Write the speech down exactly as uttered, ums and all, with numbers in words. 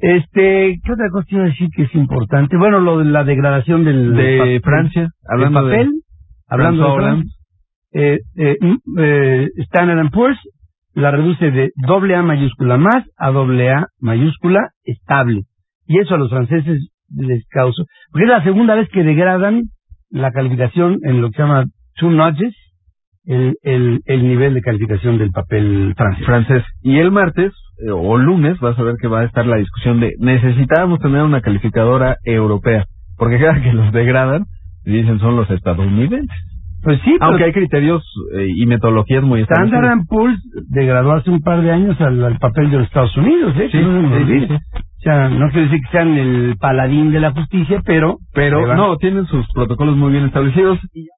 Este, ¿qué otra cosa iba a decir que es importante? Bueno, lo de la degradación del de papel, Francia, hablando del papel, de hablando de Francia, eh, eh, eh, Standard and Poor's la reduce de doble A mayúscula más a doble A mayúscula estable. Y eso a los franceses les causó, porque es la segunda vez que degradan la calificación en lo que se llama two notches, el, el, el nivel de calificación del papel francés. francés. Y el martes, eh, o lunes, vas a ver que va a estar la discusión de necesitábamos tener una calificadora europea, porque cada que los degradan, dicen son los estadounidenses. Pues sí, aunque hay criterios eh, y metodologías muy establecidas. Standard and Poor's degradó hace un par de años al, al papel de los Estados Unidos, ¿eh? Sí, no, sí, sí, sí. O sea, no quiere decir que sean el paladín de la justicia, pero... Pero, no, tienen sus protocolos muy bien establecidos. Y